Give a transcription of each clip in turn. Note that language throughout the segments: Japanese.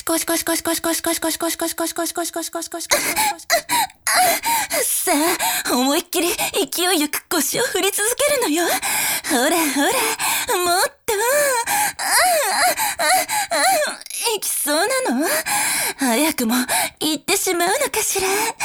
コシコシコシコシコシコシコシコシコシコシコシコシコシコシコシコシコシさあ、思いっきり勢いよく腰を振り続けるのよ。ほらほら、もっと。いきそうなの？早くも行ってしまうのかしら。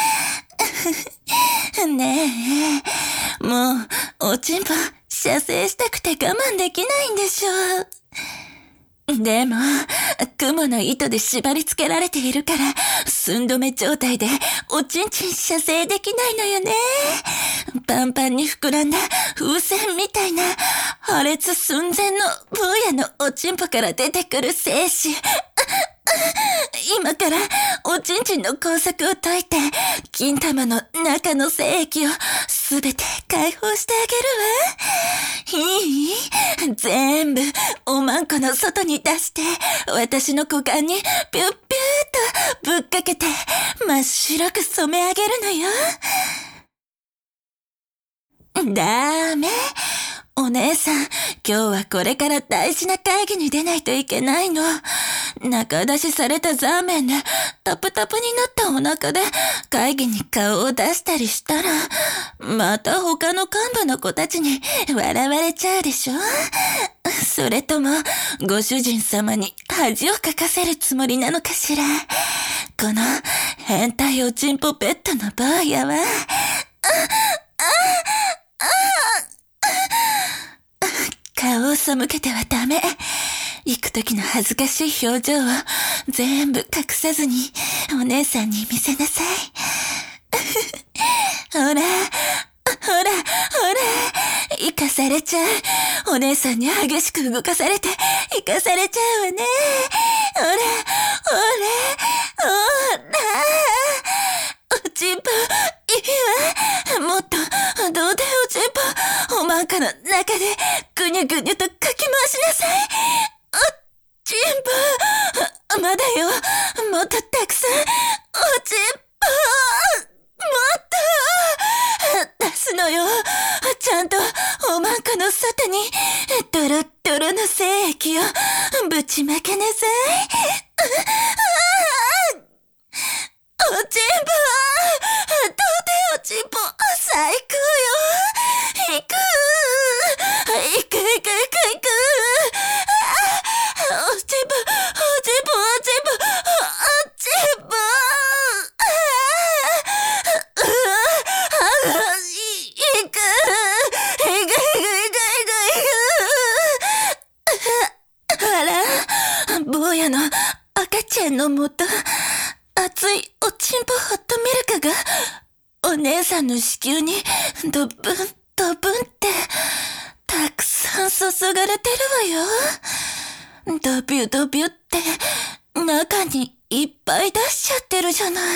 ねえ、もうおちんぽ射精したくて我慢できないんでしょう。でも、雲の糸で縛り付けられているから、寸止め状態でおちんちん射精できないのよね。パンパンに膨らんだ風船みたいな破裂寸前の坊やのおちんぽから出てくる精子。今からおちんちんの工作を解いて、金玉の中の精液をすべて解放してあげるわ。いい？全部おまんこの外に出して、私の股間にピュッピューとぶっかけて真っ白く染め上げるのよ。ダメ。お姉さん、今日はこれから大事な会議に出ないといけないの。中出しされたザーメンでタプタプになったお腹で会議に顔を出したりしたら、また他の幹部の子たちに笑われちゃうでしょ。それともご主人様に恥をかかせるつもりなのかしら。この変態おちんぽペットの坊やは。顔を背けてはダメ。行く時の恥ずかしい表情を全部隠さずにお姉さんに見せなさい。ほら、ほら、ほら、生かされちゃう。お姉さんに激しく動かされて生かされちゃうわね。ほら、ほら、ほら。おちんぽ、いいわ。もっと、どうでおちんぽ、おまんかの中でぐにゅぐにゅとかき回しなさい。おちんぽ、まだよ。もっとたくさん、おちんぽ、もっと、出すのよ。ちゃんとおまんこの外に、ドロッドロの精液をぶちまけなさい。おちんぽ、どうでおちんぽ、最高よ。行く。行く行く行く行く。おちんぽ、おちんぽ、おちんぽ、おちんぽ。行く。行く行く行く行く。あら、坊やの赤ちゃんのもと、熱いおちんぽホットミルクがお姉さんの子宮にドブンドブンってたくさん注がれてるわよ。ドビュドビュって中にいっぱい出しちゃってるじゃない。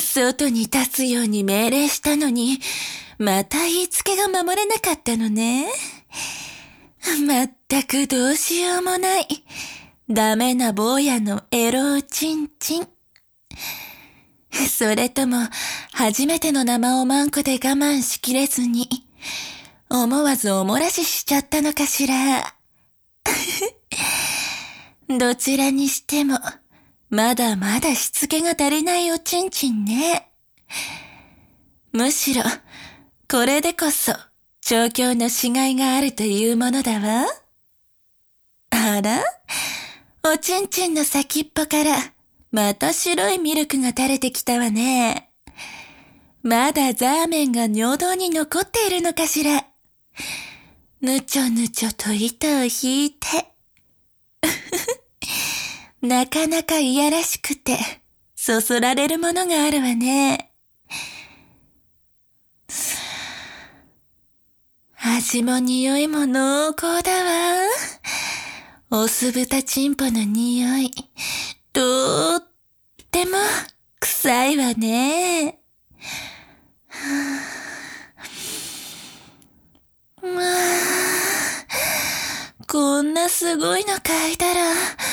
外に出すように命令したのに、また言いつけが守れなかったのね。まったくどうしようもない。ダメな坊やのエロおちんちん。それとも、初めての生おまんこで我慢しきれずに、思わずおもらししちゃったのかしら。どちらにしても、まだまだしつけが足りないおちんちんね。むしろ、これでこそ、調教のしがいがあるというものだわ。あら？おちんちんの先っぽから、また白いミルクが垂れてきたわね。まだザーメンが尿道に残っているのかしら。ぬちょぬちょと糸を引いて。なかなかいやらしくて、そそられるものがあるわね。味も匂いも濃厚だわ。お酢豚チンポの匂い、とっても臭いわね。まあ、こんなすごいの嗅いだら、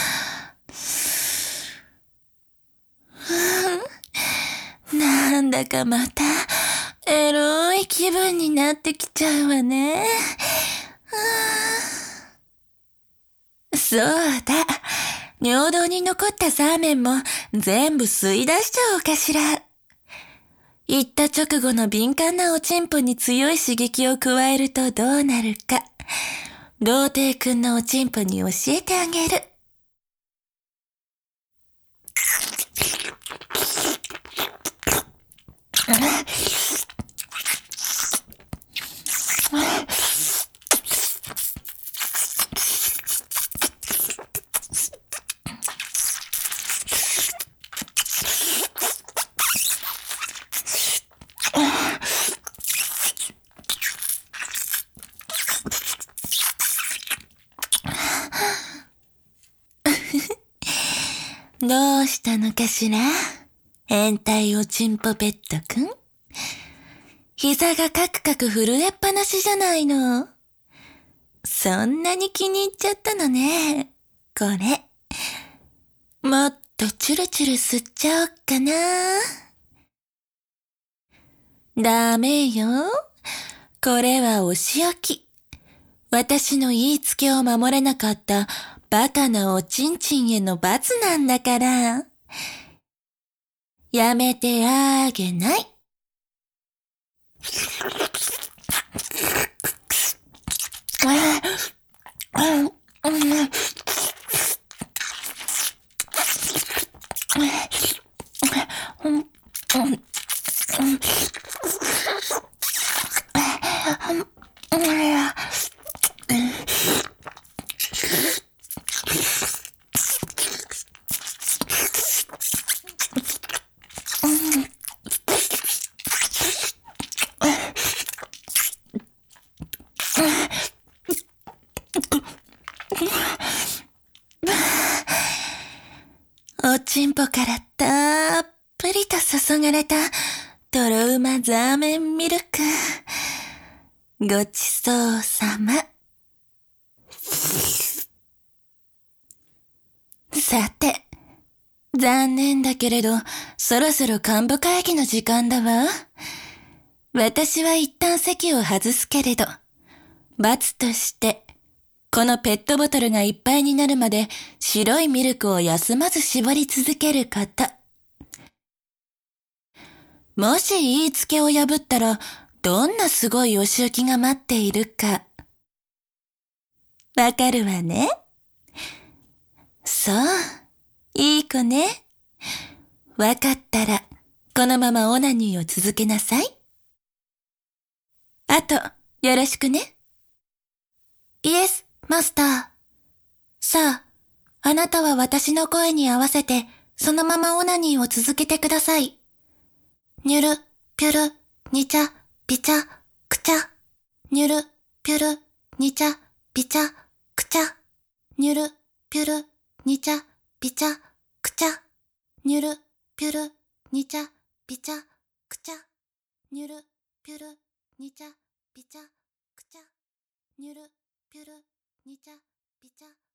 なんだかまたエロい気分になってきちゃうわね。そうだ。 尿道に残ったサーメンも全部吸い出しちゃおうかしら。行った直後の敏感なおちんぽに強い刺激を加えるとどうなるか、童貞くんのおちんぽに教えてあげる。どうしたのかしら、変態おちんぽペットくん。膝がカクカク震えっぱなしじゃないの。そんなに気に入っちゃったのね。これ。もっとチュルチュル吸っちゃおっかな。ダメよ。これはお仕置き。私の言いつけを守れなかったバカなおちんちんへの罰なんだから。やめてあげない。おちんぽからたっぷりと注がれたとろうまザーメンミルク。ごちそうさま。さて、残念だけれど、そろそろ幹部会議の時間だわ。私は一旦席を外すけれど、罰として、このペットボトルがいっぱいになるまで白いミルクを休まず絞り続けること。もし言いつけを破ったら、どんなすごいお仕置きが待っているか。わかるわね。そう、いい子ね。わかったら、このままオナニーを続けなさい。あと、よろしくね。イエス、マスター。さあ、あなたは私の声に合わせて、そのままオナニーを続けてください。ニュル、ピュル、ニチャ、ピチャ、クチャ。ニュル、ピュル、ニチャ、ピチャ、クチャ。ニュル、ピュル、ニチャ、ピチャ、クチャ。ニュル、ピュル、ニチャ、ピチャ、クチャ。ニュル、ピュル、ニチャ、ピチャ、クチャ。ニュル、ピュル、ニチャ、ピチャ。